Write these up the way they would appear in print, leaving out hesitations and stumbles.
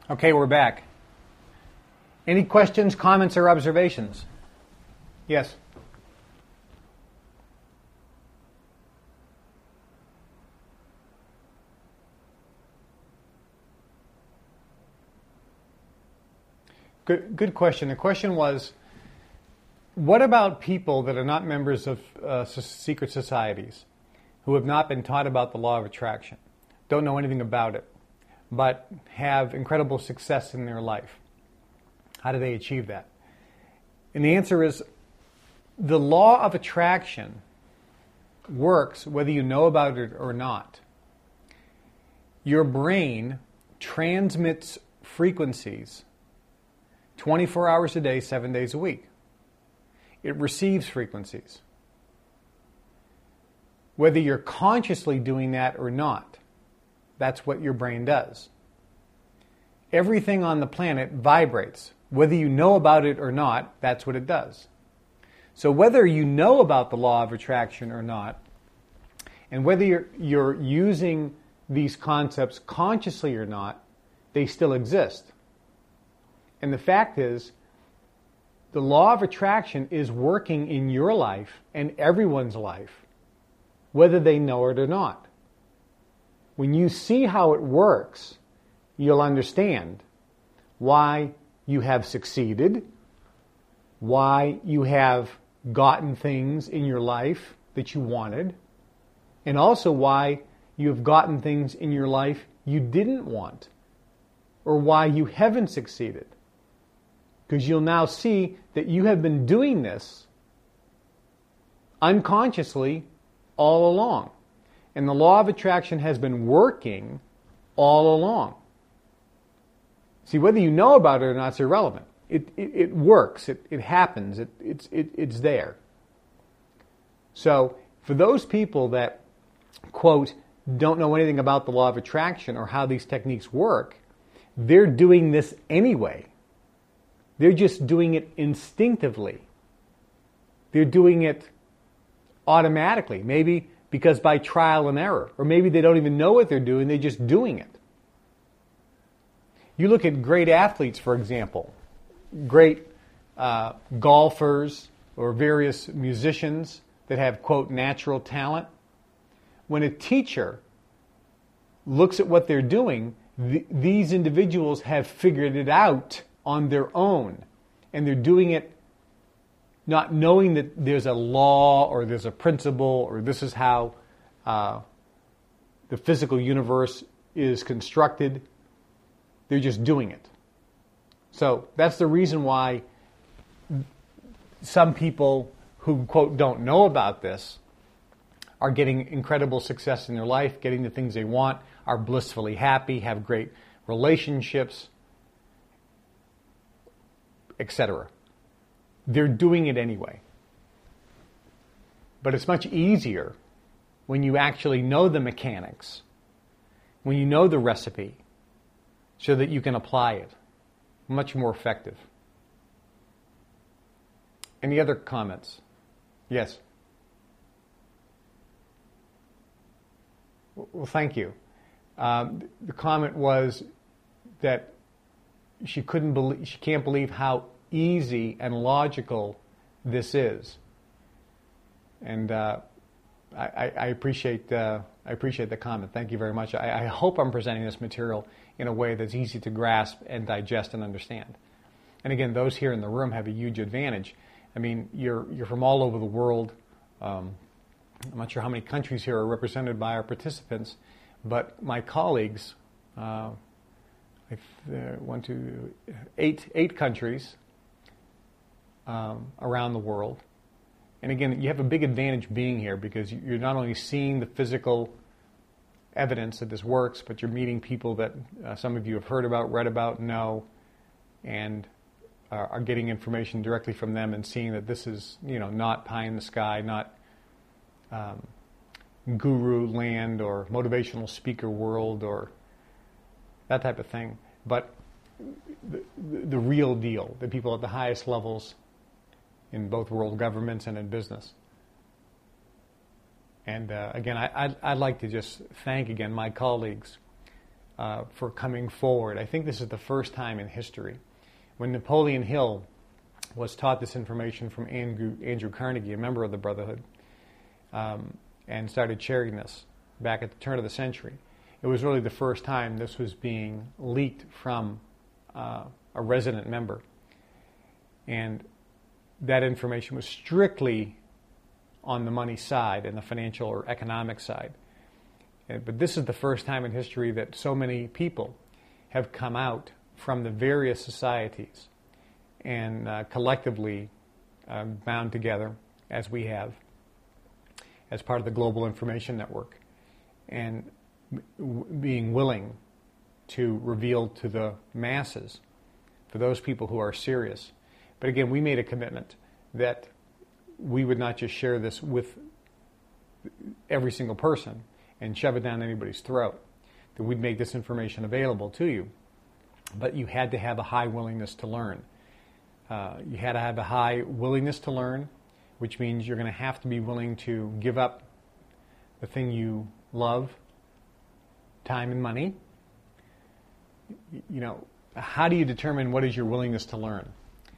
Okay, we're back. Any questions, comments, or observations? Yes? Good question. The question was, what about people that are not members of secret societies, who have not been taught about the law of attraction, don't know anything about it, but have incredible success in their life? How do they achieve that? And the answer is, the law of attraction works whether you know about it or not. Your brain transmits frequencies 24 hours a day, 7 days a week. It receives frequencies. Whether you're consciously doing that or not, that's what your brain does. Everything on the planet vibrates. Whether you know about it or not, that's what it does. So whether you know about the law of attraction or not, and whether you're using these concepts consciously or not, they still exist. And the fact is, the law of attraction is working in your life and everyone's life, whether they know it or not. When you see how it works, you'll understand why you have succeeded, why you have gotten things in your life that you wanted, and also why you have gotten things in your life you didn't want, or why you haven't succeeded. Because you'll now see that you have been doing this unconsciously all along. And the law of attraction has been working all along. See, whether you know about it or not is irrelevant. It works. It happens. It's there. So for those people that, quote, don't know anything about the law of attraction or how these techniques work, they're doing this anyway. They're just doing it instinctively. They're doing it automatically, maybe because by trial and error, or maybe they don't even know what they're doing, they're just doing it. You look at great athletes, for example, great golfers or various musicians that have, quote, natural talent. When a teacher looks at what they're doing, these individuals have figured it out on their own, and they're doing it not knowing that there's a law or there's a principle or this is how the physical universe is constructed. They're just doing it. So that's the reason why some people who, quote, don't know about this are getting incredible success in their life, getting the things they want, are blissfully happy, have great relationships, etc. They're doing it anyway. But it's much easier when you actually know the mechanics, when you know the recipe, so that you can apply it. Much more effective. Any other comments? Yes? Well, thank you. The comment was that she can't believe how easy and logical this is, and I appreciate the comment. Thank you very much. I hope I'm presenting this material in a way that's easy to grasp and digest and understand. And again, those here in the room have a huge advantage. I mean, you're from all over the world. I'm not sure how many countries here are represented by our participants, but my colleagues. Eight countries around the world. And again, you have a big advantage being here because you're not only seeing the physical evidence that this works, but you're meeting people that some of you have heard about, read about, know, and are getting information directly from them and seeing that this is, not pie in the sky, not guru land or motivational speaker world or that type of thing, but the real deal, the people at the highest levels in both world governments and in business. And again, I'd like to just thank again my colleagues for coming forward. I think this is the first time in history. When Napoleon Hill was taught this information from Andrew Carnegie, a member of the Brotherhood, and started sharing this back at the turn of the century, it was really the first time this was being leaked from a resident member. And that information was strictly on the money side and the financial or economic side. But this is the first time in history that so many people have come out from the various societies and collectively bound together, as we have, as part of the Global Information Network, and being willing to reveal to the masses, for those people who are serious. But again, we made a commitment that we would not just share this with every single person and shove it down anybody's throat, that we'd make this information available to you. But you had to have a high willingness to learn. You had to have a high willingness to learn, which means you're going to have to be willing to give up the thing you love, time and money. You know, how do you determine what is your willingness to learn?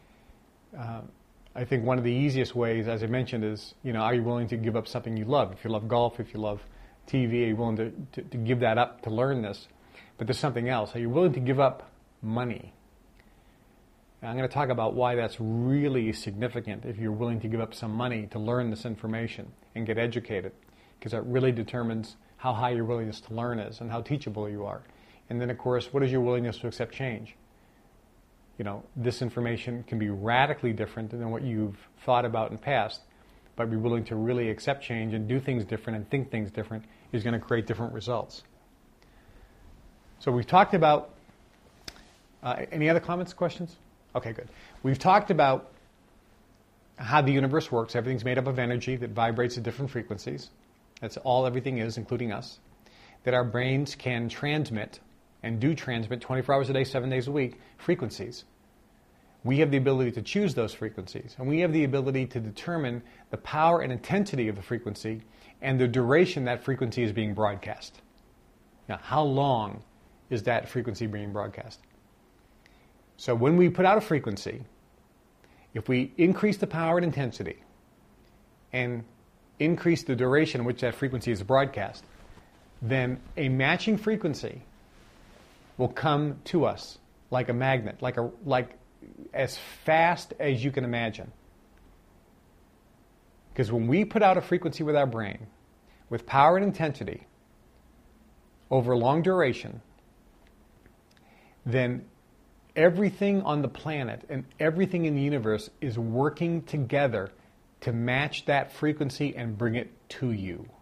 I think one of the easiest ways, as I mentioned, is, you know, are you willing to give up something you love? If you love golf, if you love TV, are you willing to give that up to learn this? But there's something else. Are you willing to give up money? And I'm going to talk about why that's really significant if you're willing to give up some money to learn this information and get educated, because that really determines how high your willingness to learn is and how teachable you are. And then, of course, what is your willingness to accept change? You know, this information can be radically different than what you've thought about in the past, but be willing to really accept change and do things different and think things different is going to create different results. So we've talked about, any other comments, questions? Okay, good. We've talked about how the universe works. Everything's made up of energy that vibrates at different frequencies. That's all everything is, including us. That our brains can transmit and do transmit 24 hours a day, 7 days a week, frequencies. We have the ability to choose those frequencies, and we have the ability to determine the power and intensity of the frequency and the duration that frequency is being broadcast. Now, how long is that frequency being broadcast? So when we put out a frequency, if we increase the power and intensity and increase the duration in which that frequency is broadcast, then a matching frequency will come to us like a magnet, like as fast as you can imagine. Because when we put out a frequency with our brain, with power and intensity, over a long duration, then everything on the planet and everything in the universe is working together to match that frequency and bring it to you.